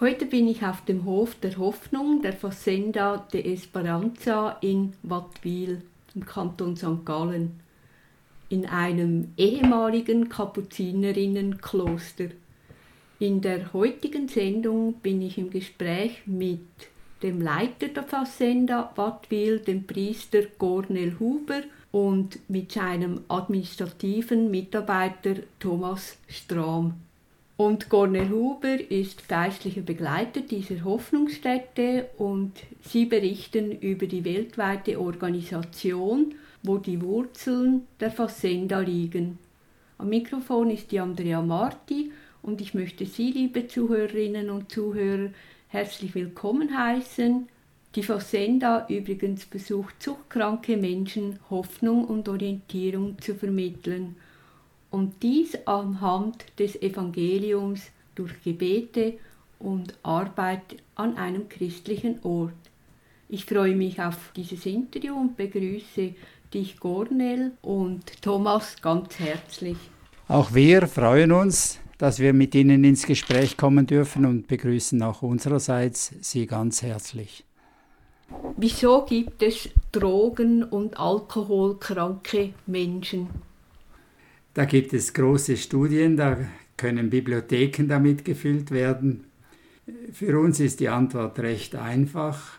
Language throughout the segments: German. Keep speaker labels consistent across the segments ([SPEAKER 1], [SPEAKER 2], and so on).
[SPEAKER 1] Heute bin ich auf dem Hof der Hoffnung der Fazenda de Esperanza in Wattwil im Kanton St. Gallen, in einem ehemaligen Kapuzinerinnenkloster. In der heutigen Sendung bin ich im Gespräch mit dem Leiter der Fazenda Wattwil, dem Priester Cornel Huber, und mit seinem administrativen Mitarbeiter Thomas Strahm. Und Cornel Huber ist geistlicher Begleiter dieser Hoffnungsstätte und sie berichten über die weltweite Organisation, wo die Wurzeln der Fazenda liegen. Am Mikrofon ist die Andrea Marti und ich möchte Sie, liebe Zuhörerinnen und Zuhörer, herzlich willkommen heißen. Die Fazenda übrigens versucht suchtkranke Menschen Hoffnung und Orientierung zu vermitteln. Und dies anhand des Evangeliums durch Gebete und Arbeit an einem christlichen Ort. Ich freue mich auf dieses Interview und begrüße dich, Cornel, und Thomas ganz herzlich.
[SPEAKER 2] Auch wir freuen uns, dass wir mit Ihnen ins Gespräch kommen dürfen und begrüßen auch unsererseits Sie ganz herzlich.
[SPEAKER 1] Wieso gibt es drogen- und alkoholkranke Menschen?
[SPEAKER 2] Da gibt es große Studien, da können Bibliotheken damit gefüllt werden. Für uns ist die Antwort recht einfach.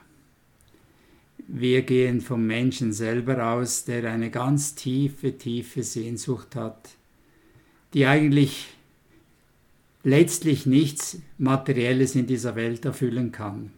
[SPEAKER 2] Wir gehen vom Menschen selber aus, der eine ganz tiefe, tiefe Sehnsucht hat, die eigentlich letztlich nichts Materielles in dieser Welt erfüllen kann.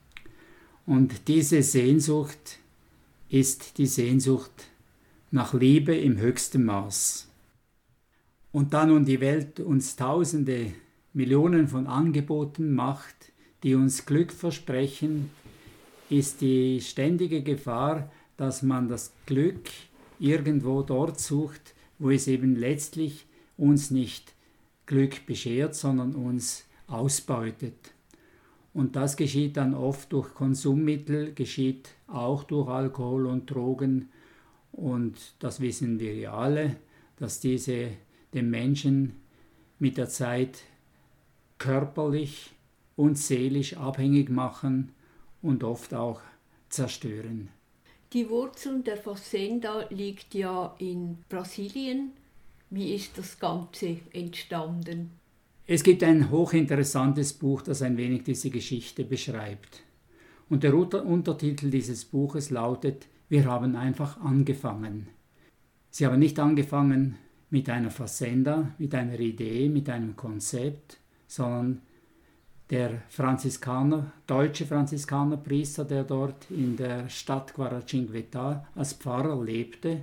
[SPEAKER 2] Und diese Sehnsucht ist die Sehnsucht nach Liebe im höchsten Maß. Und da nun die Welt uns Tausende, Millionen von Angeboten macht, die uns Glück versprechen, ist die ständige Gefahr, dass man das Glück irgendwo dort sucht, wo es eben letztlich uns nicht Glück beschert, sondern uns ausbeutet. Und das geschieht dann oft durch Konsummittel, geschieht auch durch Alkohol und Drogen. Und das wissen wir ja alle, dass diese den Menschen mit der Zeit körperlich und seelisch abhängig machen und oft auch zerstören.
[SPEAKER 1] Die Wurzeln der Fazenda liegt ja in Brasilien. Wie ist das Ganze entstanden?
[SPEAKER 2] Es gibt ein hochinteressantes Buch, das ein wenig diese Geschichte beschreibt. Und der Untertitel dieses Buches lautet: Wir haben einfach angefangen. Sie haben nicht angefangen mit einer Fazenda, mit einer Idee, mit einem Konzept, sondern der deutsche Franziskanerpriester, der dort in der Stadt Guaratinguetá als Pfarrer lebte,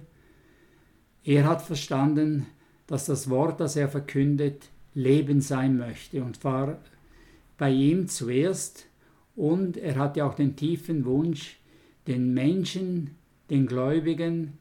[SPEAKER 2] er hat verstanden, dass das Wort, das er verkündet, Leben sein möchte, und war bei ihm zuerst, und er hatte auch den tiefen Wunsch, den Menschen, den Gläubigen,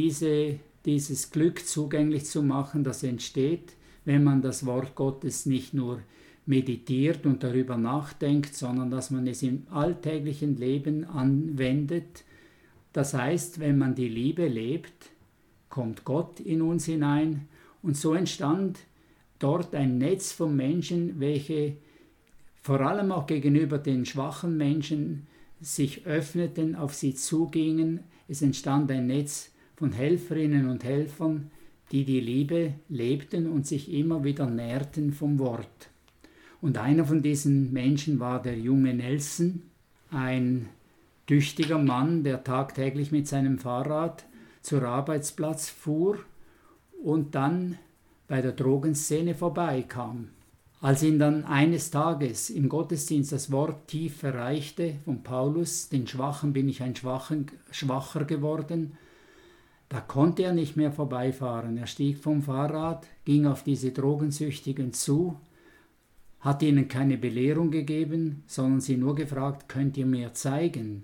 [SPEAKER 2] dieses Glück zugänglich zu machen, das entsteht, wenn man das Wort Gottes nicht nur meditiert und darüber nachdenkt, sondern dass man es im alltäglichen Leben anwendet. Das heißt, wenn man die Liebe lebt, kommt Gott in uns hinein, und so entstand dort ein Netz von Menschen, welche vor allem auch gegenüber den schwachen Menschen sich öffneten, auf sie zugingen. Es entstand ein Netz von Helferinnen und Helfern, die die Liebe lebten und sich immer wieder nährten vom Wort. Und einer von diesen Menschen war der junge Nelson, ein tüchtiger Mann, der tagtäglich mit seinem Fahrrad zur Arbeitsplatz fuhr und dann bei der Drogenszene vorbeikam. Als ihn dann eines Tages im Gottesdienst das Wort tief erreichte von Paulus: Den Schwachen bin ich ein Schwacher geworden, da konnte er nicht mehr vorbeifahren. Er stieg vom Fahrrad, ging auf diese Drogensüchtigen zu, hat ihnen keine Belehrung gegeben, sondern sie nur gefragt: Könnt ihr mir zeigen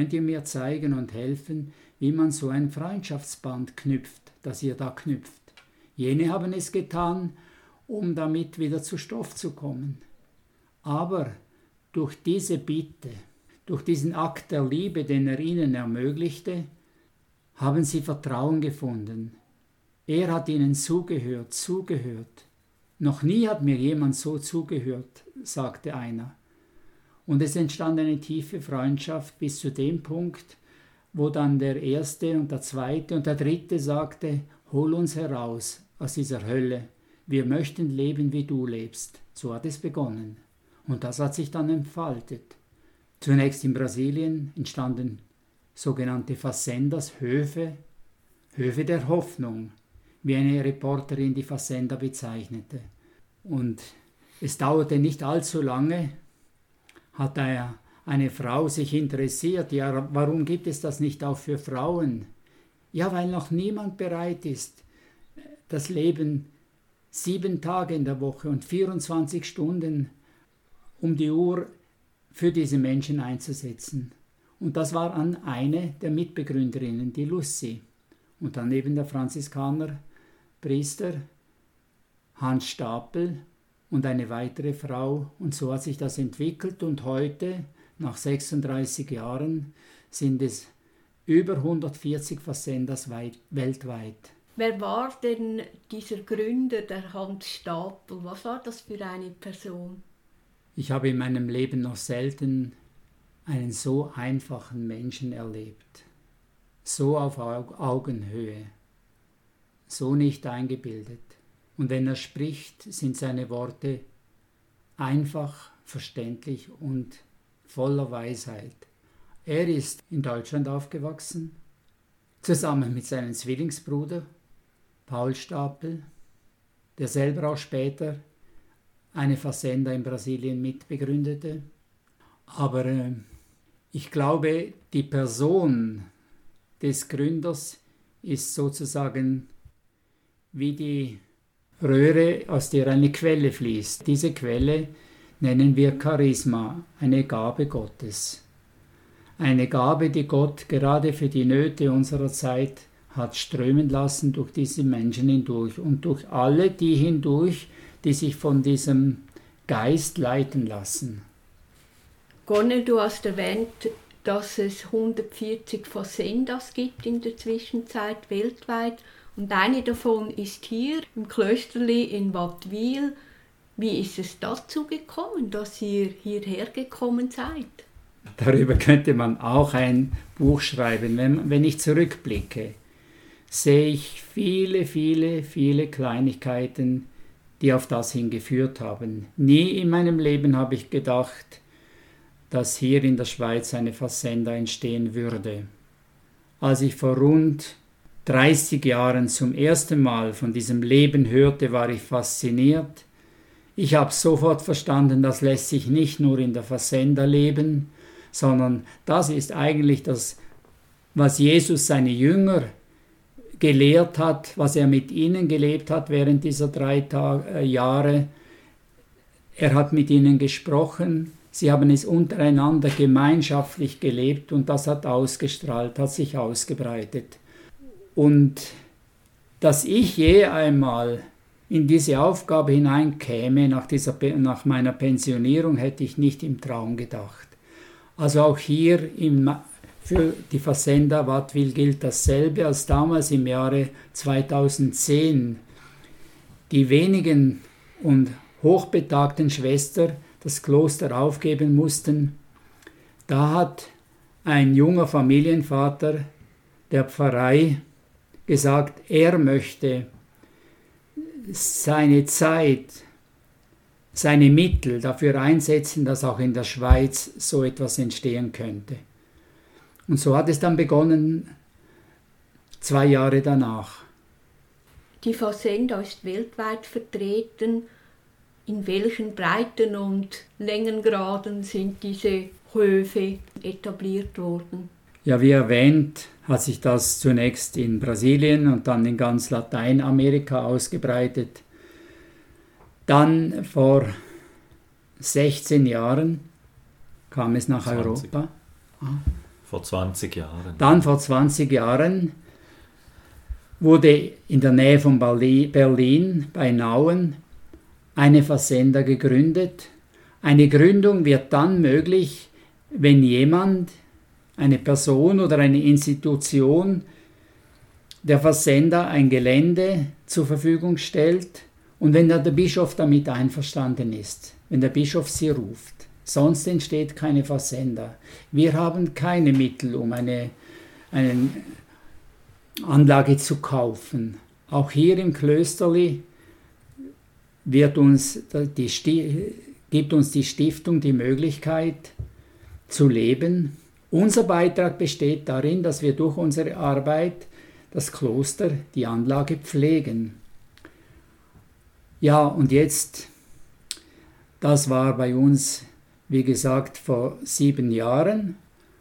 [SPEAKER 2] und helfen, wie man so ein Freundschaftsband knüpft, das ihr da knüpft? Jene haben es getan, um damit wieder zu Stoff zu kommen. Aber durch diese Bitte, durch diesen Akt der Liebe, den er ihnen ermöglichte, haben sie Vertrauen gefunden. Er hat ihnen zugehört. Noch nie hat mir jemand so zugehört, sagte einer. Und es entstand eine tiefe Freundschaft bis zu dem Punkt, wo dann der Erste und der Zweite und der Dritte sagte, hol uns heraus aus dieser Hölle. Wir möchten leben, wie du lebst. So hat es begonnen. Und das hat sich dann entfaltet. Zunächst in Brasilien entstanden sogenannte Fazendas, Höfe der Hoffnung, wie eine Reporterin die Fazenda bezeichnete. Und es dauerte nicht allzu lange, hat eine Frau sich interessiert, ja, warum gibt es das nicht auch für Frauen? Ja, weil noch niemand bereit ist, das Leben 7 Tage in der Woche und 24 Stunden um die Uhr für diese Menschen einzusetzen. Und das war eine der Mitbegründerinnen, die Lucy. Und dann eben der Franziskanerpriester Hans Stapel und eine weitere Frau. Und so hat sich das entwickelt. Und heute, nach 36 Jahren, sind es über 140 Fazendas weltweit.
[SPEAKER 1] Wer war denn dieser Gründer, der Hans Stapel? Was war das für eine Person?
[SPEAKER 2] Ich habe in meinem Leben noch selten einen so einfachen Menschen erlebt. So auf Augenhöhe. So nicht eingebildet. Und wenn er spricht, sind seine Worte einfach, verständlich und voller Weisheit. Er ist in Deutschland aufgewachsen, zusammen mit seinem Zwillingsbruder Paul Stapel, der selber auch später eine Fazenda in Brasilien mitbegründete. Aber ich glaube, die Person des Gründers ist sozusagen wie die Röhre, aus der eine Quelle fließt. Diese Quelle nennen wir Charisma, eine Gabe Gottes. Eine Gabe, die Gott gerade für die Nöte unserer Zeit hat strömen lassen durch diese Menschen hindurch und durch alle die hindurch, die sich von diesem Geist leiten lassen.
[SPEAKER 1] Gonne, du hast erwähnt, dass es 140 Fazendas gibt in der Zwischenzeit weltweit und eine davon ist hier im Klösterli in Wattwil. Wie ist es dazu gekommen, dass ihr hierher gekommen seid?
[SPEAKER 2] Darüber könnte man auch ein Buch schreiben. Wenn ich zurückblicke, sehe ich viele Kleinigkeiten, die auf das hingeführt haben. Nie in meinem Leben habe ich gedacht, dass hier in der Schweiz eine Fazenda entstehen würde. Als ich vor rund 30 Jahren zum ersten Mal von diesem Leben hörte, war ich fasziniert. Ich habe sofort verstanden, das lässt sich nicht nur in der Fazenda leben, sondern das ist eigentlich das, was Jesus seine Jünger gelehrt hat, was er mit ihnen gelebt hat während dieser 3 Jahre. Er hat mit ihnen gesprochen, sie haben es untereinander gemeinschaftlich gelebt und das hat ausgestrahlt, hat sich ausgebreitet. Und dass ich je einmal in diese Aufgabe hineinkäme nach meiner Pensionierung, hätte ich nicht im Traum gedacht. Also auch hier für die Fazenda Wattwil gilt dasselbe als damals im Jahre 2010 die wenigen und hochbetagten Schwestern das Kloster aufgeben mussten. Da hat ein junger Familienvater der Pfarrei gesagt, er möchte seine Zeit, seine Mittel dafür einsetzen, dass auch in der Schweiz so etwas entstehen könnte. Und so hat es dann begonnen, 2 Jahre danach.
[SPEAKER 1] Die Fazenda ist weltweit vertreten. In welchen Breiten und Längengraden sind diese Höfe etabliert worden?
[SPEAKER 2] Ja, wie erwähnt, hat sich das zunächst in Brasilien und dann in ganz Lateinamerika ausgebreitet. Dann vor 16 Jahren kam es nach
[SPEAKER 3] 20.
[SPEAKER 2] Europa.
[SPEAKER 3] Vor 20 Jahren.
[SPEAKER 2] Dann vor 20 Jahren wurde in der Nähe von Berlin bei Nauen eine Fazenda gegründet. Eine Gründung wird dann möglich, wenn jemand, eine Person oder eine Institution der Fazenda ein Gelände zur Verfügung stellt und wenn der Bischof damit einverstanden ist, wenn der Bischof sie ruft. Sonst entsteht keine Fazenda. Wir haben keine Mittel, um eine Anlage zu kaufen. Auch hier im Klösterli gibt uns die Stiftung die Möglichkeit zu leben. Unser Beitrag besteht darin, dass wir durch unsere Arbeit das Kloster, die Anlage pflegen. Ja, und jetzt, das war bei uns, wie gesagt, vor 7 Jahren.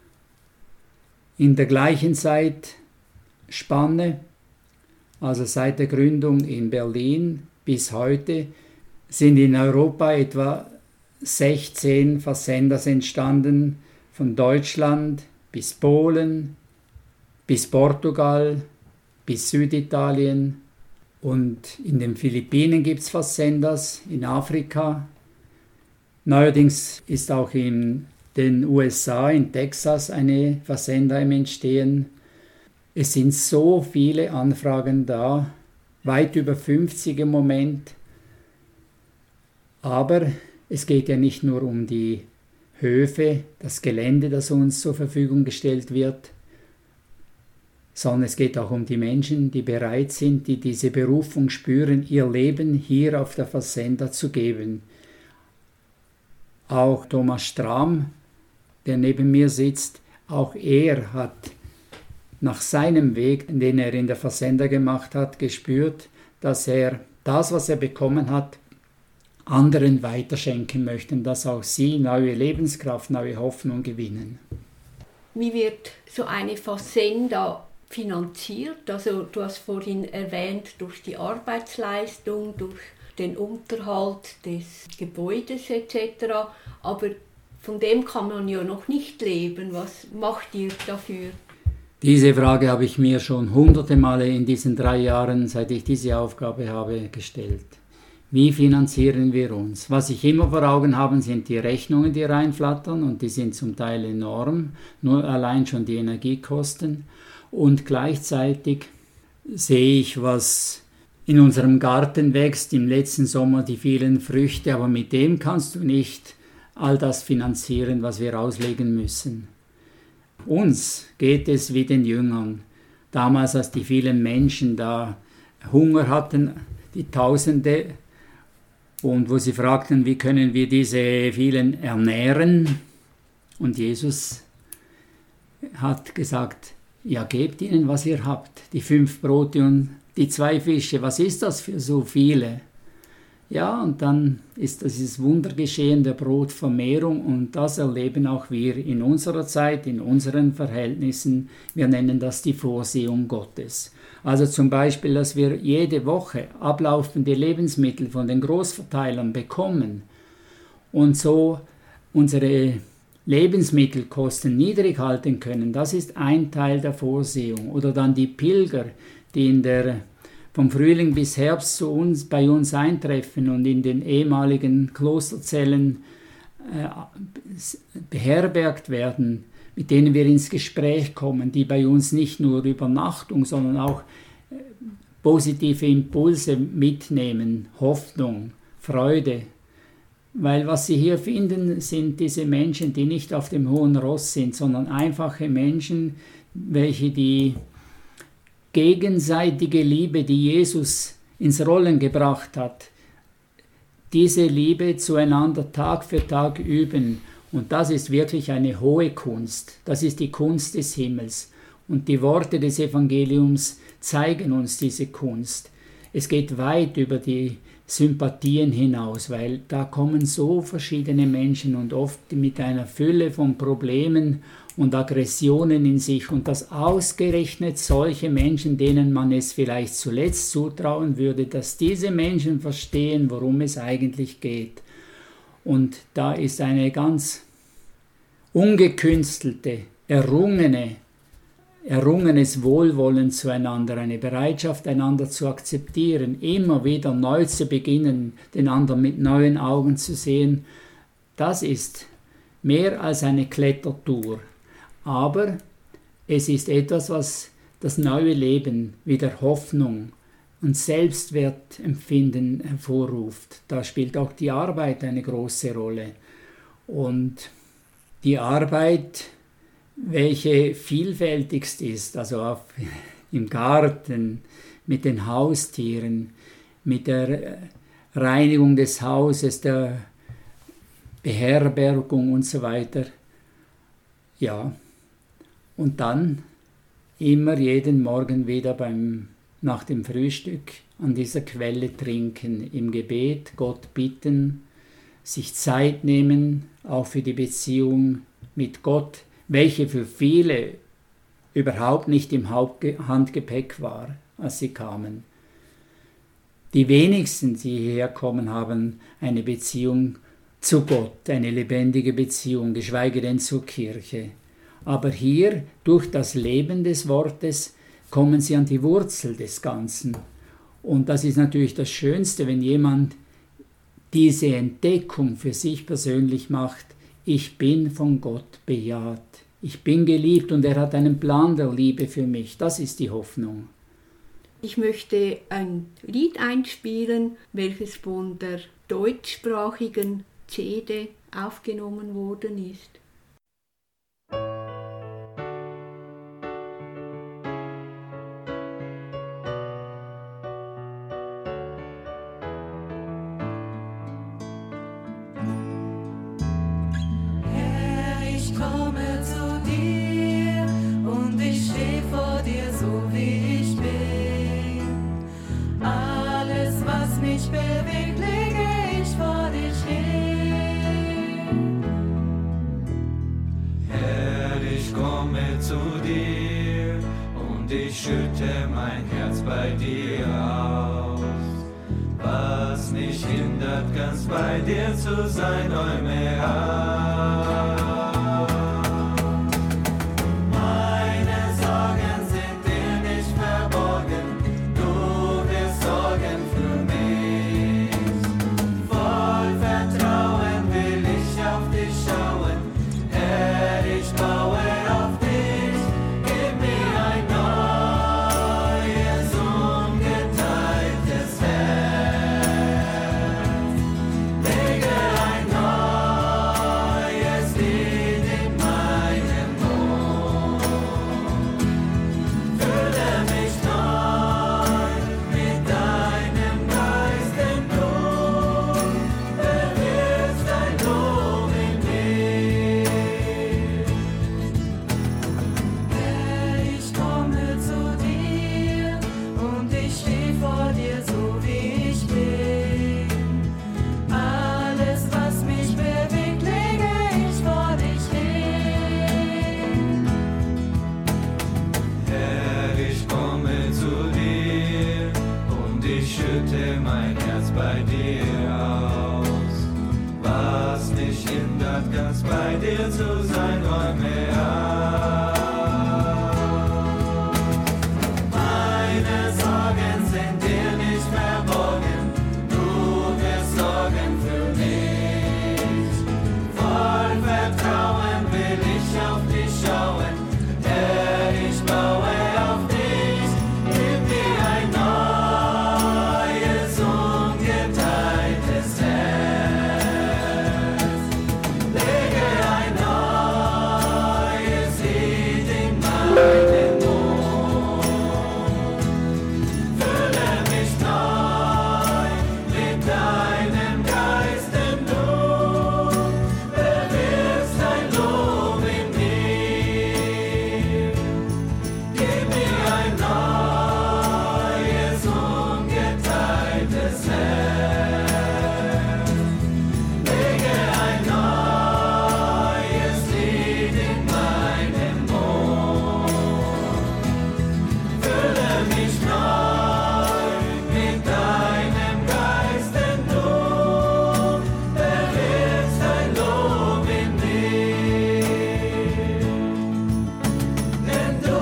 [SPEAKER 2] In der gleichen Zeitspanne, also seit der Gründung in Berlin bis heute, sind in Europa etwa 16 Fazendas entstanden, von Deutschland bis Polen, bis Portugal, bis Süditalien. Und in den Philippinen gibt es Fazendas, in Afrika. Neuerdings ist auch in den USA, in Texas, eine Fazenda im Entstehen. Es sind so viele Anfragen da, weit über 50 im Moment. Aber es geht ja nicht nur um die Höfe, das Gelände, das uns zur Verfügung gestellt wird, sondern es geht auch um die Menschen, die bereit sind, die diese Berufung spüren, ihr Leben hier auf der Fazenda zu geben. Auch Thomas Strahm, der neben mir sitzt, auch er hat nach seinem Weg, den er in der Fazenda gemacht hat, gespürt, dass er das, was er bekommen hat, anderen weiterschenken möchte, dass auch sie neue Lebenskraft, neue Hoffnung gewinnen.
[SPEAKER 1] Wie wird so eine Fazenda finanziert? Also du hast vorhin erwähnt, durch die Arbeitsleistung, durch den Unterhalt des Gebäudes etc. Aber von dem kann man ja noch nicht leben. Was macht ihr dafür?
[SPEAKER 2] Diese Frage habe ich mir schon hunderte Male in diesen 3 Jahren, seit ich diese Aufgabe habe, gestellt. Wie finanzieren wir uns? Was ich immer vor Augen habe, sind die Rechnungen, die reinflattern, und die sind zum Teil enorm, nur allein schon die Energiekosten. Und gleichzeitig sehe ich, was in unserem Garten wächst, im letzten Sommer die vielen Früchte, aber mit dem kannst du nicht all das finanzieren, was wir auslegen müssen. Uns geht es wie den Jüngern. Damals, als die vielen Menschen da Hunger hatten, die Tausende, und wo sie fragten, wie können wir diese vielen ernähren? Und Jesus hat gesagt, ja, gebt ihnen, was ihr habt. Die 5 Brote und die 2 Fische, was ist das für so viele? Ja, und dann ist dieses Wunder geschehen, der Brotvermehrung, und das erleben auch wir in unserer Zeit, in unseren Verhältnissen. Wir nennen das die Vorsehung Gottes. Also zum Beispiel, dass wir jede Woche ablaufende Lebensmittel von den Großverteilern bekommen und so unsere Lebensmittelkosten niedrig halten können, das ist ein Teil der Vorsehung. Oder dann die Pilger, die vom Frühling bis Herbst bei uns eintreffen und in den ehemaligen Klosterzellen beherbergt werden, mit denen wir ins Gespräch kommen, die bei uns nicht nur Übernachtung, sondern auch positive Impulse mitnehmen, Hoffnung, Freude. Weil was sie hier finden, sind diese Menschen, die nicht auf dem hohen Ross sind, sondern einfache Menschen, welche die gegenseitige Liebe, die Jesus ins Rollen gebracht hat, diese Liebe zueinander Tag für Tag üben. Und das ist wirklich eine hohe Kunst. Das ist die Kunst des Himmels. Und die Worte des Evangeliums zeigen uns diese Kunst. Es geht weit über die Sympathien hinaus, weil da kommen so verschiedene Menschen und oft mit einer Fülle von Problemen und Aggressionen in sich, und dass ausgerechnet solche Menschen, denen man es vielleicht zuletzt zutrauen würde, dass diese Menschen verstehen, worum es eigentlich geht. Und da ist eine ganz ungekünstelte, errungenes Wohlwollen zueinander, eine Bereitschaft, einander zu akzeptieren, immer wieder neu zu beginnen, den anderen mit neuen Augen zu sehen. Das ist mehr als eine Klettertour. Aber es ist etwas, was das neue Leben, wieder Hoffnung und Selbstwertempfinden hervorruft. Da spielt auch die Arbeit eine große Rolle. Und die Arbeit, welche vielfältigst ist, also im Garten, mit den Haustieren, mit der Reinigung des Hauses, der Beherbergung und so weiter. Ja, und dann immer jeden Morgen wieder nach dem Frühstück an dieser Quelle trinken, im Gebet Gott bitten, sich Zeit nehmen, auch für die Beziehung mit Gott, welche für viele überhaupt nicht im Handgepäck war, als sie kamen. Die wenigsten, die hierher kommen, haben eine Beziehung zu Gott, eine lebendige Beziehung, geschweige denn zur Kirche. Aber hier, durch das Leben des Wortes, kommen sie an die Wurzel des Ganzen. Und das ist natürlich das Schönste, wenn jemand diese Entdeckung für sich persönlich macht: Ich bin von Gott bejaht, ich bin geliebt und er hat einen Plan der Liebe für mich. Das ist die Hoffnung.
[SPEAKER 1] Ich möchte ein Lied einspielen, welches von der deutschsprachigen CD aufgenommen worden ist.
[SPEAKER 4] Schütte mein Herz bei dir aus, was mich hindert, ganz bei dir zu sein, räume auf. Meine Sorgen sind dir nicht verborgen, du wirst sorgen für mich. Voll Vertrauen will ich auf dich schauen, Herr, ich baue auf dich, gib mir ein ganz bei dir zu sein, räume auf. Meine Sorgen sind dir nicht verborgen, du wirst sorgen für mich. Voll Vertrauen will ich auf dich schauen, Herr, ich baue auf dich, gib mir ein neues, ungeteiltes Herz. Lege ein neues Lied in meinen Mund. Fülle mich neu mit deinem Geist, denn du bewirkst dein Lob in mir. Gib mir ein neues, ungeteiltes Herz. Lege ein neues Lied in meinen Mund. Fülle mich neu mit deinem Geist, denn du bewirkst dein Lob in mir. Denn du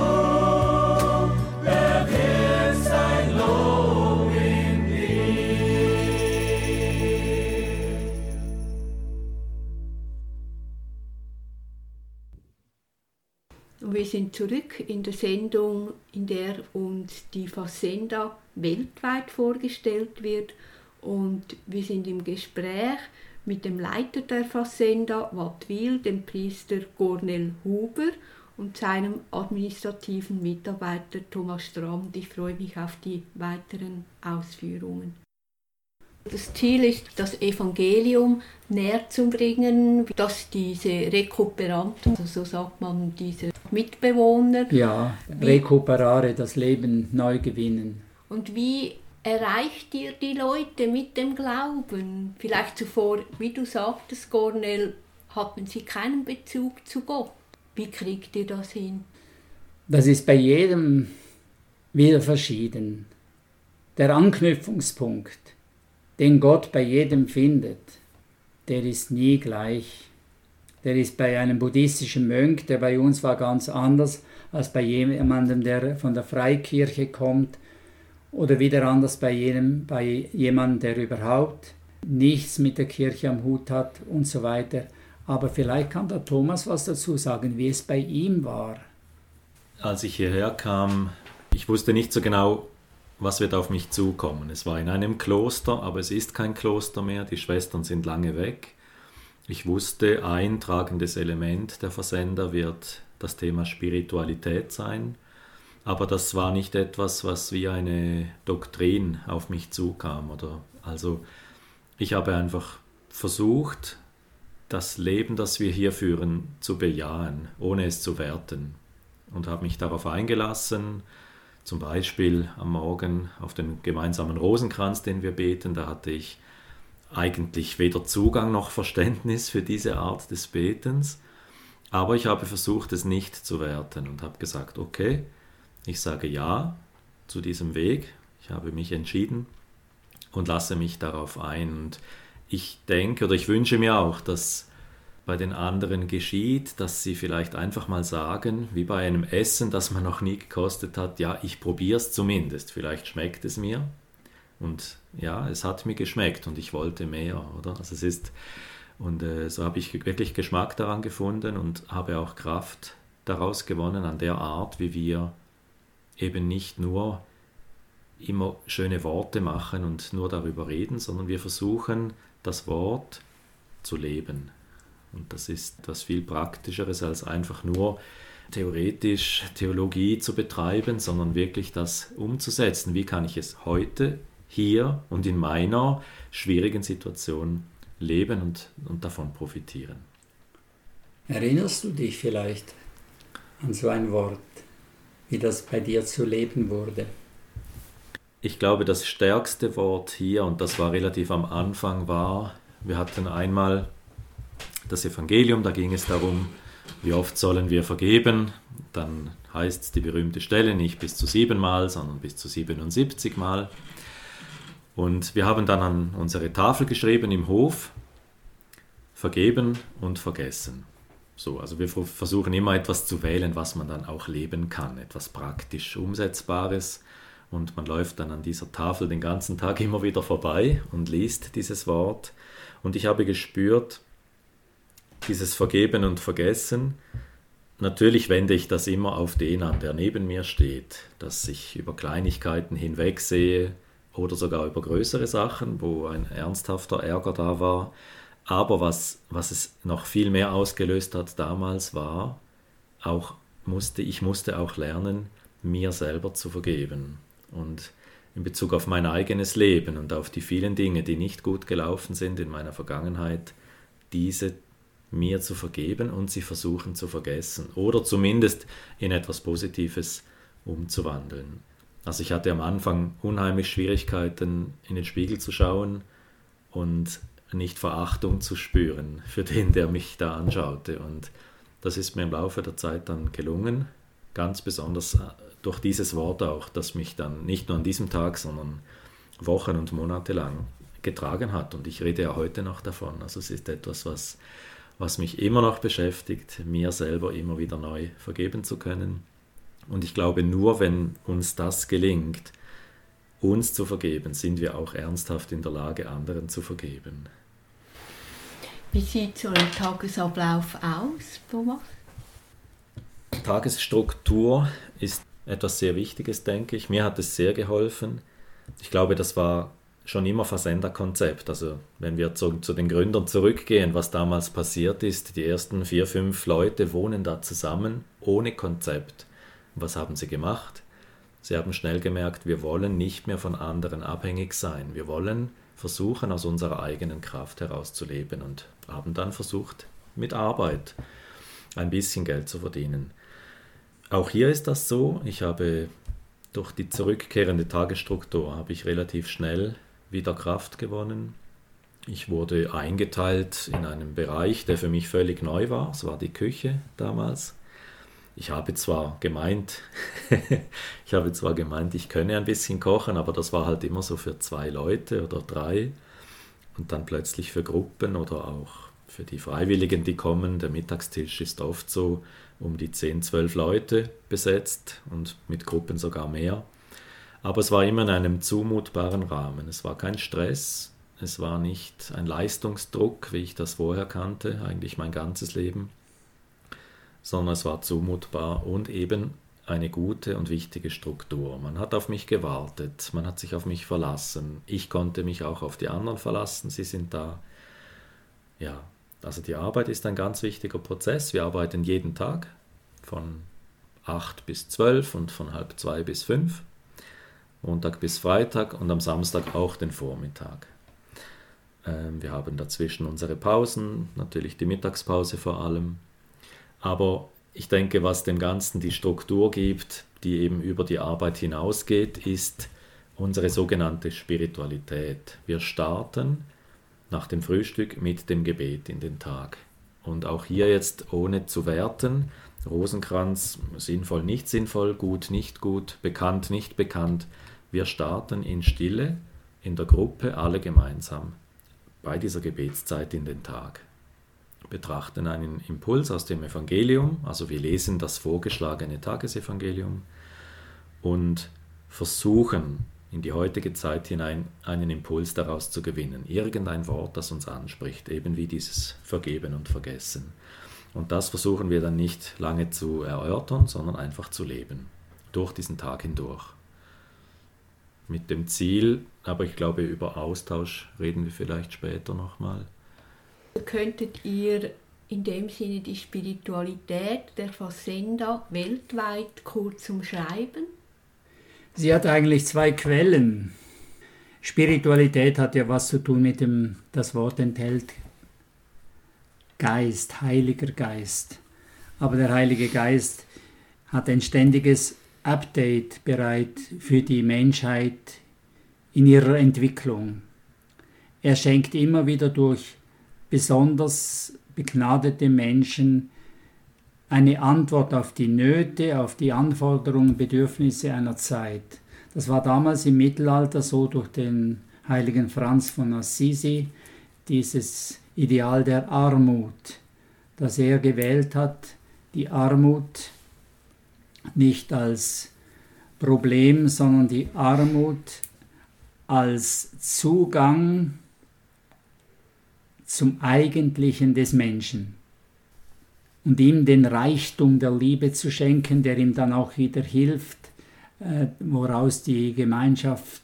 [SPEAKER 4] bewirkst dein Lob in mir.
[SPEAKER 1] Und wir sind zurück in der Sendung, in der uns die Fazenda weltweit vorgestellt wird. Und wir sind im Gespräch mit dem Leiter der Fazenda Wattwil, dem Priester Cornel Huber, und seinem administrativen Mitarbeiter Thomas Strahm. Ich freue mich auf die weiteren Ausführungen. Das Ziel ist, das Evangelium näher zu bringen, dass diese Rekuperanten, also so sagt man, diese Mitbewohner,
[SPEAKER 2] recuperare, das Leben neu gewinnen.
[SPEAKER 1] Und wie erreicht ihr die Leute mit dem Glauben? Vielleicht zuvor, wie du sagtest, Cornel, hatten sie keinen Bezug zu Gott. Wie kriegt ihr das hin?
[SPEAKER 2] Das ist bei jedem wieder verschieden. Der Anknüpfungspunkt, den Gott bei jedem findet, der ist nie gleich. Der ist bei einem buddhistischen Mönch, der bei uns war, ganz anders als bei jemandem, der von der Freikirche kommt, oder wieder anders bei jemandem, der überhaupt nichts mit der Kirche am Hut hat und so weiter. Aber vielleicht kann der Thomas was dazu sagen, wie es bei ihm war.
[SPEAKER 3] Als ich hierher kam, ich wusste nicht so genau, was wird auf mich zukommen. Es war in einem Kloster, aber es ist kein Kloster mehr. Die Schwestern sind lange weg. Ich wusste, ein tragendes Element der Fazenda wird das Thema Spiritualität sein. Aber das war nicht etwas, was wie eine Doktrin auf mich zukam. Also ich habe einfach versucht, das Leben, das wir hier führen, zu bejahen, ohne es zu werten. Und habe mich darauf eingelassen, zum Beispiel am Morgen auf den gemeinsamen Rosenkranz, den wir beten. Da hatte ich eigentlich weder Zugang noch Verständnis für diese Art des Betens. Aber ich habe versucht, es nicht zu werten und habe gesagt, okay, ich sage Ja zu diesem Weg. Ich habe mich entschieden und lasse mich darauf ein. Und ich denke oder ich wünsche mir auch, dass bei den anderen geschieht, dass sie vielleicht einfach mal sagen, wie bei einem Essen, das man noch nie gekostet hat, ja, ich probiere es zumindest, vielleicht schmeckt es mir. Und ja, es hat mir geschmeckt und ich wollte mehr, oder? Also es ist, und so habe ich wirklich Geschmack daran gefunden und habe auch Kraft daraus gewonnen, an der Art, wie wir eben nicht nur immer schöne Worte machen und nur darüber reden, sondern wir versuchen, das Wort zu leben. Und das ist etwas viel Praktischeres, als einfach nur theoretisch Theologie zu betreiben, sondern wirklich das umzusetzen. Wie kann ich es heute, hier und in meiner schwierigen Situation leben und davon profitieren?
[SPEAKER 2] Erinnerst du dich vielleicht an so ein Wort, wie das bei dir zu leben wurde?
[SPEAKER 3] Ich glaube, das stärkste Wort hier, und das war relativ am Anfang, war, wir hatten einmal das Evangelium, da ging es darum, wie oft sollen wir vergeben. Dann heißt es die berühmte Stelle, nicht bis zu 7 Mal, sondern bis zu 77 Mal. Und wir haben dann an unsere Tafel geschrieben im Hof, vergeben und vergessen. So, also wir versuchen immer etwas zu wählen, was man dann auch leben kann, etwas praktisch Umsetzbares. Und man läuft dann an dieser Tafel den ganzen Tag immer wieder vorbei und liest dieses Wort. Und ich habe gespürt, dieses Vergeben und Vergessen, natürlich wende ich das immer auf den an, der neben mir steht, dass ich über Kleinigkeiten hinwegsehe oder sogar über größere Sachen, wo ein ernsthafter Ärger da war. Aber was es noch viel mehr ausgelöst hat damals war, ich musste auch lernen, mir selber zu vergeben. Und in Bezug auf mein eigenes Leben und auf die vielen Dinge, die nicht gut gelaufen sind in meiner Vergangenheit, diese mir zu vergeben und sie versuchen zu vergessen oder zumindest in etwas Positives umzuwandeln. Also ich hatte am Anfang unheimlich Schwierigkeiten, in den Spiegel zu schauen und nicht Verachtung zu spüren für den, der mich da anschaute. Und das ist mir im Laufe der Zeit dann gelungen, ganz besonders durch dieses Wort auch, das mich dann nicht nur an diesem Tag, sondern Wochen und Monate lang getragen hat. Und ich rede ja heute noch davon. Also es ist etwas, was mich immer noch beschäftigt, mir selber immer wieder neu vergeben zu können. Und ich glaube, nur wenn uns das gelingt, uns zu vergeben, sind wir auch ernsthaft in der Lage, anderen zu vergeben.
[SPEAKER 1] Wie sieht so ein Tagesablauf aus, Thomas?
[SPEAKER 3] Tagesstruktur ist etwas sehr Wichtiges, denke ich. Mir hat es sehr geholfen. Ich glaube, das war schon immer Fazenda-Konzept. Also wenn wir zu den Gründern zurückgehen, was damals passiert ist, die ersten 4, 5 Leute wohnen da zusammen, ohne Konzept. Was haben sie gemacht? Sie haben schnell gemerkt, wir wollen nicht mehr von anderen abhängig sein. Wir wollen versuchen, aus unserer eigenen Kraft herauszuleben und haben dann versucht, mit Arbeit ein bisschen Geld zu verdienen. Auch hier ist das so. Ich habe durch die zurückkehrende Tagesstruktur habe ich relativ schnell wieder Kraft gewonnen. Ich wurde eingeteilt in einen Bereich, der für mich völlig neu war. Es war die Küche damals. Ich habe zwar gemeint, ich könne ein bisschen kochen, aber das war halt immer so für 2 Leute oder 3 und dann plötzlich für Gruppen oder auch für die Freiwilligen, die kommen. Der Mittagstisch ist oft so um die 10, 12 Leute besetzt und mit Gruppen sogar mehr. Aber es war immer in einem zumutbaren Rahmen. Es war kein Stress, es war nicht ein Leistungsdruck, wie ich das vorher kannte, eigentlich mein ganzes Leben, sondern es war zumutbar und eben eine gute und wichtige Struktur. Man hat auf mich gewartet, man hat sich auf mich verlassen. Ich konnte mich auch auf die anderen verlassen, sie sind da. Ja, also die Arbeit ist ein ganz wichtiger Prozess. Wir arbeiten jeden Tag von 8 bis 12 und von 1:30 bis 5, Montag bis Freitag und am Samstag auch den Vormittag. Wir haben dazwischen unsere Pausen, natürlich die Mittagspause vor allem. Aber ich denke, was dem Ganzen die Struktur gibt, die eben über die Arbeit hinausgeht, ist unsere sogenannte Spiritualität. Wir starten nach dem Frühstück mit dem Gebet in den Tag. Und auch hier jetzt ohne zu werten, Rosenkranz, sinnvoll, nicht sinnvoll, gut, nicht gut, bekannt, nicht bekannt. Wir starten in Stille, in der Gruppe, alle gemeinsam, bei dieser Gebetszeit in den Tag. Betrachten einen Impuls aus dem Evangelium, also wir lesen das vorgeschlagene Tagesevangelium und versuchen in die heutige Zeit hinein einen Impuls daraus zu gewinnen. Irgendein Wort, das uns anspricht, eben wie dieses Vergeben und Vergessen. Und das versuchen wir dann nicht lange zu erörtern, sondern einfach zu leben, durch diesen Tag hindurch. Mit dem Ziel, aber ich glaube, über Austausch reden wir vielleicht später nochmal.
[SPEAKER 1] Könntet ihr in dem Sinne die Spiritualität der Fazenda weltweit kurz umschreiben?
[SPEAKER 2] Sie hat eigentlich 2 Quellen. Spiritualität hat ja was zu tun mit das Wort enthält Geist, Heiliger Geist. Aber der Heilige Geist hat ein ständiges Update bereit für die Menschheit in ihrer Entwicklung. Er schenkt immer wieder durch besonders begnadete Menschen eine Antwort auf die Nöte, auf die Anforderungen, Bedürfnisse einer Zeit. Das war damals im Mittelalter so durch den heiligen Franz von Assisi, dieses Ideal der Armut, das er gewählt hat, die Armut nicht als Problem, sondern die Armut als Zugang zum Eigentlichen des Menschen und ihm den Reichtum der Liebe zu schenken, der ihm dann auch wieder hilft, woraus die Gemeinschaft,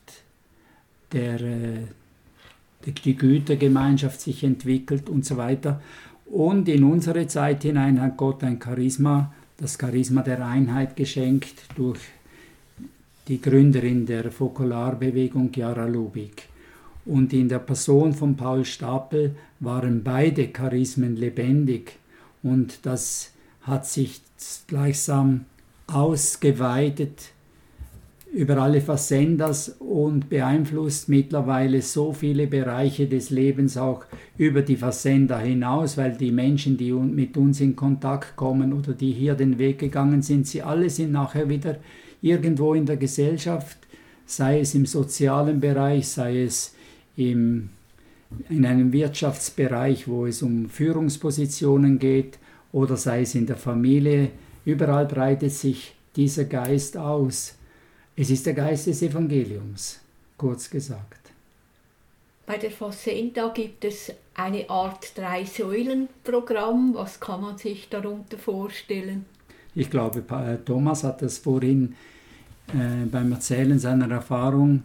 [SPEAKER 2] die Gütergemeinschaft sich entwickelt und so weiter. Und in unsere Zeit hinein hat Gott ein Charisma, das Charisma der Einheit geschenkt durch die Gründerin der Fokularbewegung, Chiara Lubich. Und in der Person von Paul Stapel waren beide Charismen lebendig und das hat sich gleichsam ausgeweitet über alle Fazendas und beeinflusst mittlerweile so viele Bereiche des Lebens auch über die Fazenda hinaus, weil die Menschen, die mit uns in Kontakt kommen oder die hier den Weg gegangen sind, sie alle sind nachher wieder irgendwo in der Gesellschaft, sei es im sozialen Bereich, sei es in einem Wirtschaftsbereich, wo es um Führungspositionen geht, oder sei es in der Familie. Überall breitet sich dieser Geist aus. Es ist der Geist des Evangeliums, kurz gesagt.
[SPEAKER 1] Bei der Fazenda gibt es eine Art 3-Säulen-Programm. Was kann man sich darunter vorstellen?
[SPEAKER 2] Ich glaube, Thomas hat das vorhin beim Erzählen seiner Erfahrung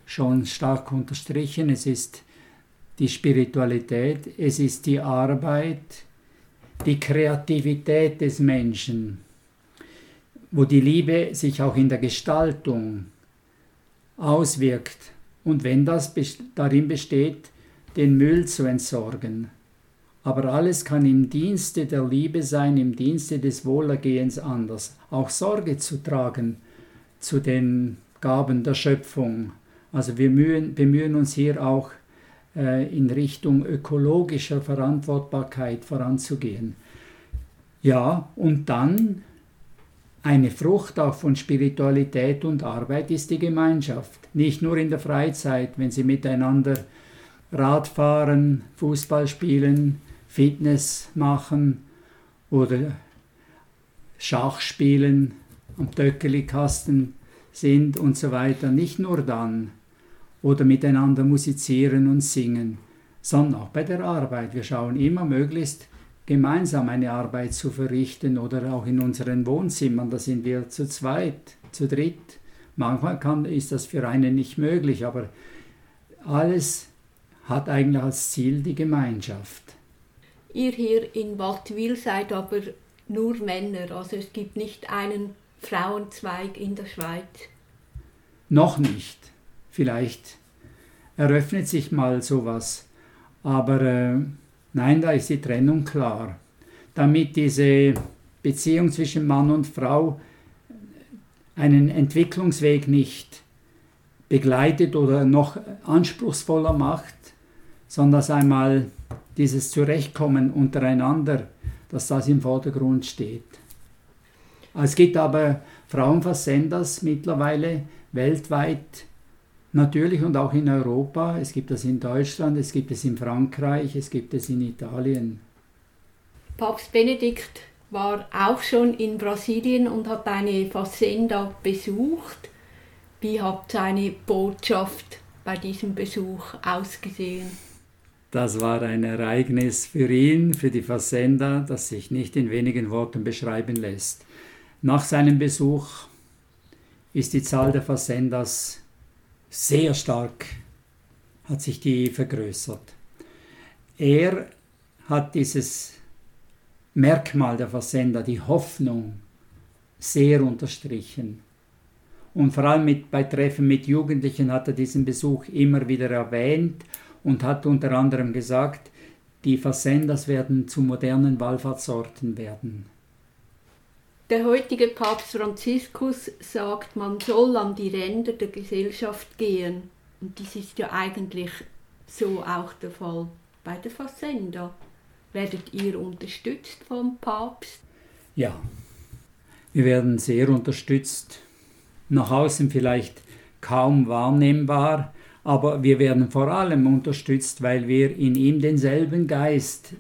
[SPEAKER 2] schon stark unterstrichen. Es ist die Spiritualität, es ist die Arbeit, die Kreativität des Menschen, wo die Liebe sich auch in der Gestaltung auswirkt. Und wenn das darin besteht, den Müll zu entsorgen. Aber alles kann im Dienste der Liebe sein, im Dienste des Wohlergehens anders. Auch Sorge zu tragen zu den Gaben der Schöpfung. Also wir bemühen uns hier auch in Richtung ökologischer Verantwortbarkeit voranzugehen. Ja, und dann eine Frucht auch von Spiritualität und Arbeit ist die Gemeinschaft. Nicht nur in der Freizeit, wenn sie miteinander Radfahren, Fußball spielen, Fitness machen oder Schach spielen, am Töckelikasten sind und so weiter. Nicht nur dann. Oder miteinander musizieren und singen, sondern auch bei der Arbeit. Wir schauen immer möglichst gemeinsam eine Arbeit zu verrichten oder auch in unseren Wohnzimmern, da sind wir zu zweit, zu dritt. Manchmal ist das für einen nicht möglich, aber alles hat eigentlich als Ziel die Gemeinschaft.
[SPEAKER 1] Ihr hier in Wattwil seid aber nur Männer, also es gibt nicht einen Frauenzweig in der Schweiz.
[SPEAKER 2] Noch nicht. Vielleicht eröffnet sich mal sowas, aber nein, da ist die Trennung klar. Damit diese Beziehung zwischen Mann und Frau einen Entwicklungsweg nicht begleitet oder noch anspruchsvoller macht, sondern dass einmal dieses Zurechtkommen untereinander, dass das im Vordergrund steht. Es gibt aber Frauenversenders mittlerweile weltweit, natürlich und auch in Europa. Es gibt es in Deutschland, es gibt es in Frankreich, es gibt es in Italien.
[SPEAKER 1] Papst Benedikt war auch schon in Brasilien und hat eine Fazenda besucht. Wie hat seine Botschaft bei diesem Besuch ausgesehen?
[SPEAKER 2] Das war ein Ereignis für ihn, für die Fazenda, das sich nicht in wenigen Worten beschreiben lässt. Nach seinem Besuch ist die Zahl der Fazendas sehr stark, hat sich die vergrößert. Er hat dieses Merkmal der Fazenda, die Hoffnung, sehr unterstrichen. Und vor allem bei Treffen mit Jugendlichen hat er diesen Besuch immer wieder erwähnt und hat unter anderem gesagt, die Fazendas werden zu modernen Wallfahrtsorten werden.
[SPEAKER 1] Der heutige Papst Franziskus sagt, man soll an die Ränder der Gesellschaft gehen. Und dies ist ja eigentlich so auch der Fall bei der Fazenda. Werdet ihr unterstützt vom Papst?
[SPEAKER 2] Ja, wir werden sehr unterstützt. Nach außen vielleicht kaum wahrnehmbar, aber wir werden vor allem unterstützt, weil wir in ihm derselbe Geist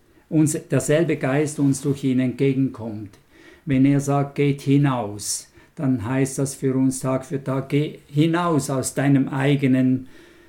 [SPEAKER 2] uns durch ihn entgegenkommt. Wenn er sagt, geht hinaus, dann heißt das für uns Tag für Tag, geh hinaus aus deiner eigenen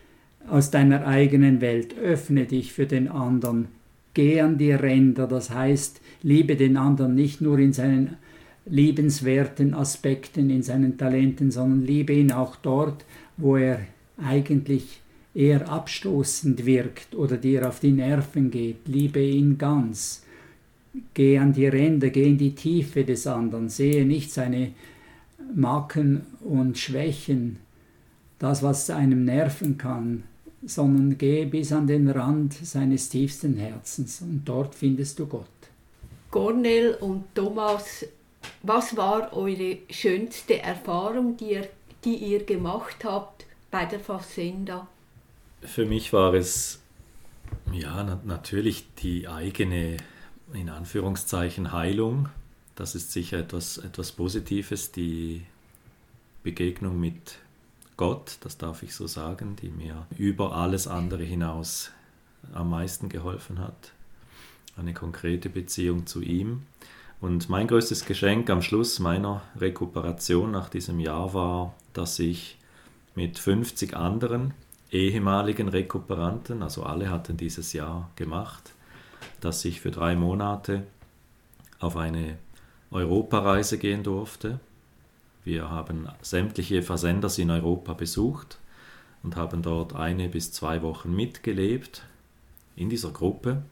[SPEAKER 2] Welt, öffne dich für den anderen, geh an die Ränder, das heißt, liebe den anderen nicht nur in seinen liebenswerten Aspekten, in seinen Talenten, sondern liebe ihn auch dort, wo er eigentlich eher abstoßend wirkt oder dir auf die Nerven geht, liebe ihn ganz. Geh an die Ränder, geh in die Tiefe des anderen, sehe nicht seine Macken und Schwächen, das, was einem nerven kann, sondern geh bis an den Rand seines tiefsten Herzens und dort findest du Gott.
[SPEAKER 1] Cornel und Thomas, was war eure schönste Erfahrung, die ihr gemacht habt bei der Fazenda?
[SPEAKER 3] Für mich war es natürlich die eigene, in Anführungszeichen, Heilung. Das ist sicher etwas Positives, die Begegnung mit Gott, das darf ich so sagen, die mir über alles andere hinaus am meisten geholfen hat. Eine konkrete Beziehung zu ihm. Und mein größtes Geschenk am Schluss meiner Rekuperation nach diesem Jahr war, dass ich mit 50 anderen ehemaligen Rekuperanten, also alle hatten dieses Jahr gemacht, dass ich für 3 Monate auf eine Europareise gehen durfte. Wir haben sämtliche Fazendas in Europa besucht, und haben dort 1 bis 2 Wochen mitgelebt in dieser Gruppe.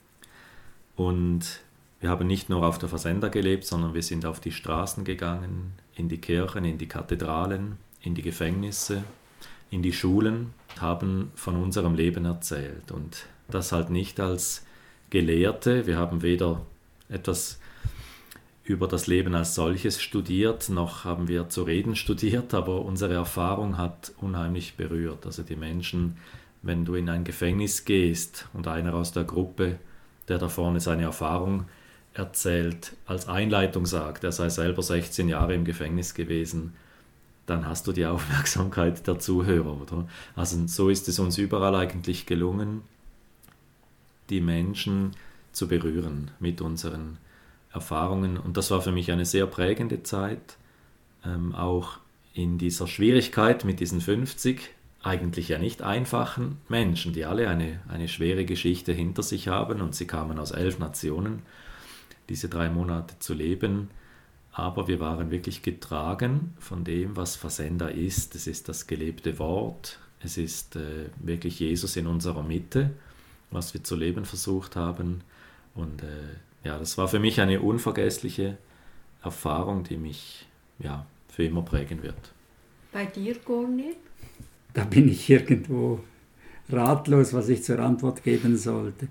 [SPEAKER 3] Und wir haben nicht nur auf der Fazenda gelebt, sondern wir sind auf die Straßen gegangen, in die Kirchen, in die Kathedralen, in die Gefängnisse, in die Schulen, haben von unserem Leben erzählt. Und das halt nicht als Gelehrte. Wir haben weder etwas über das Leben als solches studiert, noch haben wir zu reden studiert, aber unsere Erfahrung hat unheimlich berührt. Also die Menschen, wenn du in ein Gefängnis gehst und einer aus der Gruppe, der da vorne seine Erfahrung erzählt, als Einleitung sagt, er sei selber 16 Jahre im Gefängnis gewesen, dann hast du die Aufmerksamkeit der Zuhörer, oder? Also so ist es uns überall eigentlich gelungen, die Menschen zu berühren mit unseren Erfahrungen. Und das war für mich eine sehr prägende Zeit, auch in dieser Schwierigkeit mit diesen 50 eigentlich ja nicht einfachen Menschen, die alle eine schwere Geschichte hinter sich haben, und sie kamen aus 11 Nationen, diese 3 Monate zu leben. Aber wir waren wirklich getragen von dem, was Fazenda ist. Es ist das gelebte Wort, es ist wirklich Jesus in unserer Mitte, was wir zu leben versucht haben. Und ja, das war für mich eine unvergessliche Erfahrung, die mich für immer prägen wird.
[SPEAKER 1] Bei dir, Gorni?
[SPEAKER 2] Da bin ich irgendwo ratlos, was ich zur Antwort geben sollte,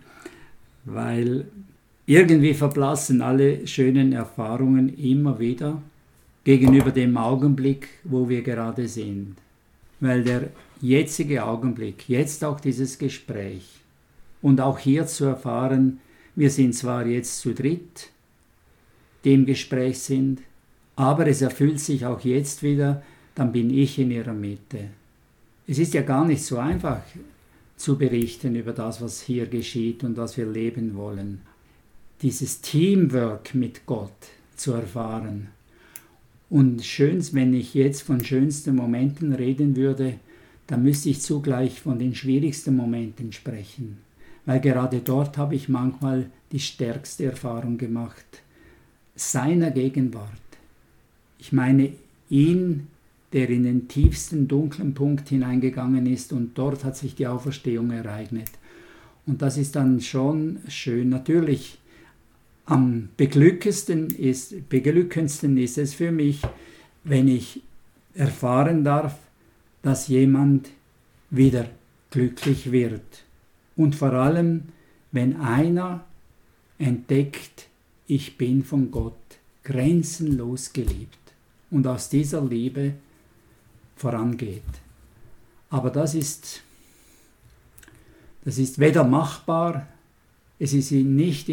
[SPEAKER 2] weil irgendwie verblassen alle schönen Erfahrungen immer wieder gegenüber dem Augenblick, wo wir gerade sind. Weil der jetzige Augenblick, jetzt auch dieses Gespräch und auch hier zu erfahren, wir sind zwar jetzt zu dritt, die im Gespräch sind, aber es erfüllt sich auch jetzt wieder, dann bin ich in ihrer Mitte. Es ist ja gar nicht so einfach zu berichten über das, was hier geschieht und was wir leben wollen. Dieses Teamwork mit Gott zu erfahren. Und schön, wenn ich jetzt von schönsten Momenten reden würde, dann müsste ich zugleich von den schwierigsten Momenten sprechen. Weil gerade dort habe ich manchmal die stärkste Erfahrung gemacht. Seiner Gegenwart. Ich meine, ihn, der in den tiefsten dunklen Punkt hineingegangen ist, und dort hat sich die Auferstehung ereignet. Und das ist dann schon schön. Natürlich, am beglückendsten ist es für mich, wenn ich erfahren darf, dass jemand wieder glücklich wird. Und vor allem, wenn einer entdeckt, ich bin von Gott grenzenlos geliebt und aus dieser Liebe vorangeht. Aber das ist weder machbar, es ist nicht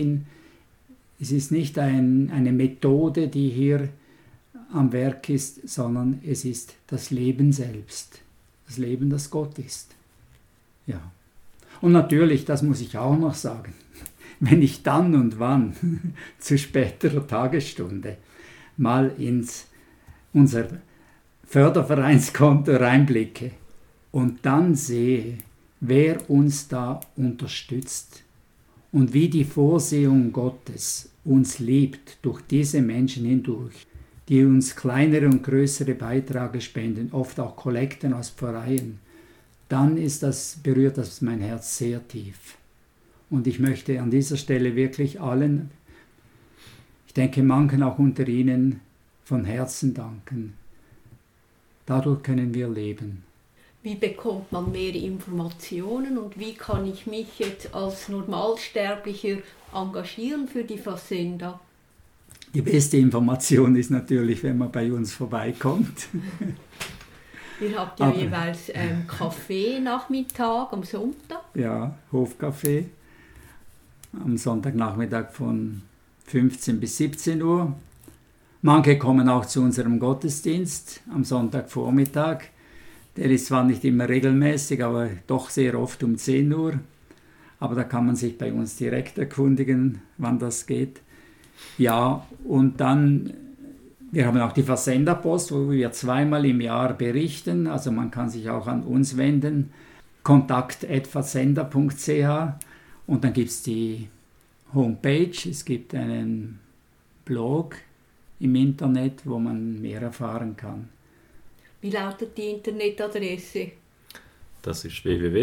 [SPEAKER 2] eine Methode, die hier am Werk ist, sondern es ist das Leben selbst, das Leben, das Gott ist. Ja. Und natürlich, das muss ich auch noch sagen, wenn ich dann und wann zu späterer Tagesstunde mal ins unser Fördervereinskonto reinblicke und dann sehe, wer uns da unterstützt und wie die Vorsehung Gottes uns liebt durch diese Menschen hindurch, die uns kleinere und größere Beiträge spenden, oft auch Kollekten aus Pfarreien, dann berührt das mein Herz sehr tief. Und ich möchte an dieser Stelle wirklich allen, ich denke manchen auch unter Ihnen, von Herzen danken. Dadurch können wir leben.
[SPEAKER 1] Wie bekommt man mehr Informationen und wie kann ich mich jetzt als Normalsterblicher engagieren für die Fazenda?
[SPEAKER 2] Die beste Information ist natürlich, wenn man bei uns vorbeikommt.
[SPEAKER 1] Ihr habt ja jeweils Kaffee-Nachmittag am Sonntag.
[SPEAKER 2] Ja, Hofkaffee. Am Sonntagnachmittag von 15 bis 17 Uhr. Manche kommen auch zu unserem Gottesdienst am Sonntagvormittag. Der ist zwar nicht immer regelmäßig, aber doch sehr oft um 10 Uhr. Aber da kann man sich bei uns direkt erkundigen, wann das geht. Ja, und dann, wir haben auch die Fazenda-Post, wo wir 2-mal im Jahr berichten. Also man kann sich auch an uns wenden. kontakt@fazenda.ch. Und dann gibt es die Homepage, es gibt einen Blog im Internet, wo man mehr erfahren kann.
[SPEAKER 1] Wie lautet die Internetadresse?
[SPEAKER 3] Das ist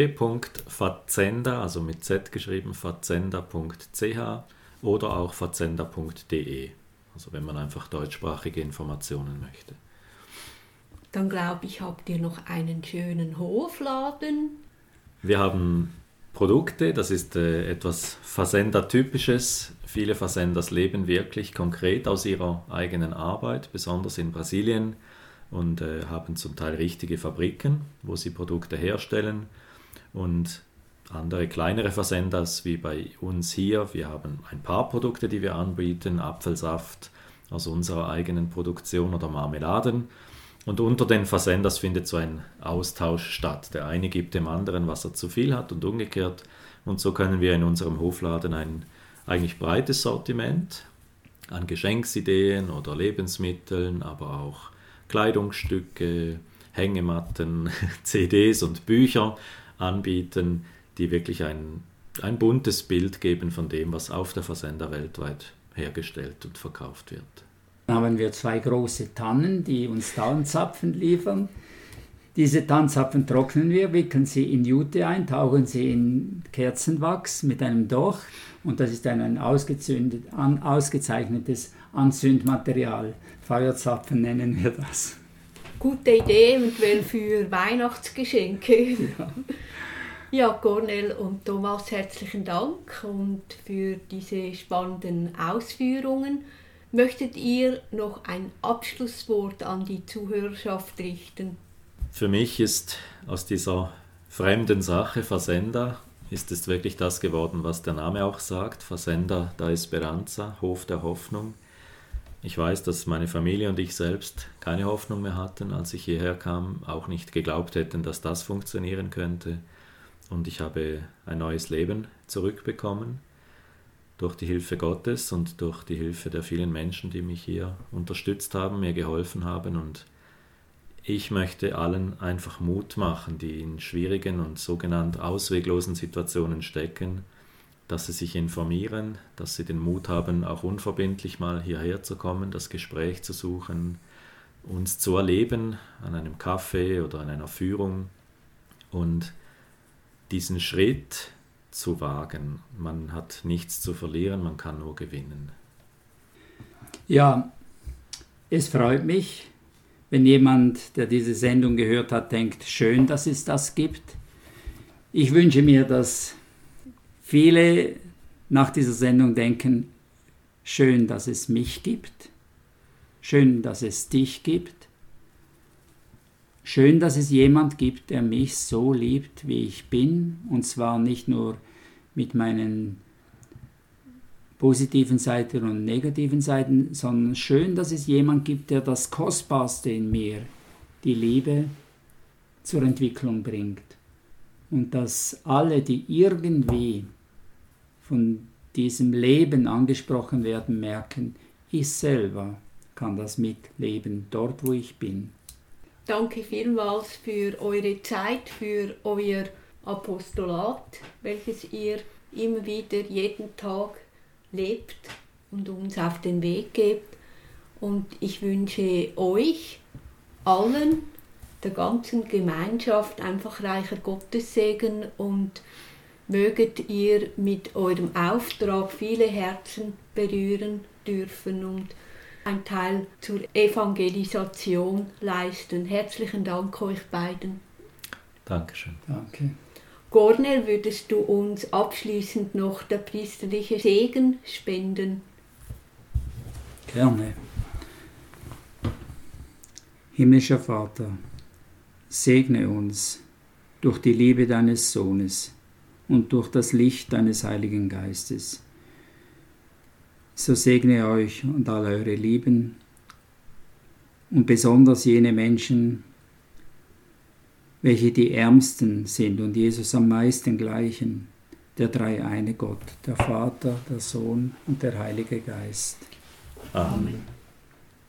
[SPEAKER 3] www.fazenda, also mit Z geschrieben, fazenda.ch oder auch fazenda.de, also wenn man einfach deutschsprachige Informationen möchte.
[SPEAKER 1] Dann glaube ich, habt ihr noch einen schönen Hofladen.
[SPEAKER 3] Wir haben Produkte, das ist etwas Fazenda-typisches. Viele Fazendas leben wirklich konkret aus ihrer eigenen Arbeit, besonders in Brasilien, und haben zum Teil richtige Fabriken, wo sie Produkte herstellen, und andere kleinere Fazendas wie bei uns hier. Wir haben ein paar Produkte, die wir anbieten, Apfelsaft aus unserer eigenen Produktion oder Marmeladen. Und unter den Fazendas findet so ein Austausch statt. Der eine gibt dem anderen, was er zu viel hat, und umgekehrt. Und so können wir in unserem Hofladen ein eigentlich breites Sortiment an Geschenksideen oder Lebensmitteln, aber auch Kleidungsstücke, Hängematten, CDs und Bücher anbieten, die wirklich ein buntes Bild geben von dem, was auf der Fazenda weltweit hergestellt und verkauft wird.
[SPEAKER 2] Dann haben wir 2 große Tannen, die uns Tannenzapfen liefern. Diese Tannenzapfen trocknen wir, wickeln sie in Jute ein, tauchen sie in Kerzenwachs mit einem Docht, und das ist dann ein ausgezeichnetes Anzündmaterial. Feuerzapfen nennen wir das.
[SPEAKER 1] Gute Idee, eventuell für Weihnachtsgeschenke. Ja, Cornel und Thomas, herzlichen Dank und für diese spannenden Ausführungen. Möchtet ihr noch ein Abschlusswort an die Zuhörerschaft richten?
[SPEAKER 3] Für mich ist aus dieser fremden Sache Fazenda, ist es wirklich das geworden, was der Name auch sagt. Fazenda da Esperanza, Hof der Hoffnung. Ich weiß, dass meine Familie und ich selbst keine Hoffnung mehr hatten, als ich hierher kam, auch nicht geglaubt hätten, dass das funktionieren könnte. Und ich habe ein neues Leben zurückbekommen, durch die Hilfe Gottes und durch die Hilfe der vielen Menschen, die mich hier unterstützt haben, mir geholfen haben. Und ich möchte allen einfach Mut machen, die in schwierigen und sogenannt ausweglosen Situationen stecken, dass sie sich informieren, dass sie den Mut haben, auch unverbindlich mal hierher zu kommen, das Gespräch zu suchen, uns zu erleben an einem Café oder an einer Führung und diesen Schritt zu wagen. Man hat nichts zu verlieren, man kann nur gewinnen.
[SPEAKER 2] Ja, es freut mich, wenn jemand, der diese Sendung gehört hat, denkt, schön, dass es das gibt. Ich wünsche mir, dass viele nach dieser Sendung denken, schön, dass es mich gibt, schön, dass es dich gibt, schön, dass es jemand gibt, der mich so liebt, wie ich bin, und zwar nicht nur mit meinen positiven Seiten und negativen Seiten, sondern schön, dass es jemand gibt, der das Kostbarste in mir, die Liebe, zur Entwicklung bringt. Und dass alle, die irgendwie von diesem Leben angesprochen werden, merken, ich selber kann das mitleben, dort wo ich bin.
[SPEAKER 1] Danke vielmals für eure Zeit, für euer Apostolat, welches ihr immer wieder jeden Tag lebt und uns auf den Weg gebt. Und ich wünsche euch allen, der ganzen Gemeinschaft, einfach reicher Gottessegen, und möget ihr mit eurem Auftrag viele Herzen berühren dürfen und ein Teil zur Evangelisation leisten. Herzlichen Dank euch beiden.
[SPEAKER 3] Dankeschön.
[SPEAKER 2] Danke.
[SPEAKER 1] Cornel, würdest du uns abschließend noch der priesterliche Segen spenden?
[SPEAKER 2] Gerne. Himmlischer Vater, segne uns durch die Liebe deines Sohnes und durch das Licht deines Heiligen Geistes. So segne euch und all eure Lieben und besonders jene Menschen, welche die Ärmsten sind und Jesus am meisten gleichen, der dreieine Gott, der Vater, der Sohn und der Heilige Geist.
[SPEAKER 3] Amen.
[SPEAKER 1] Amen.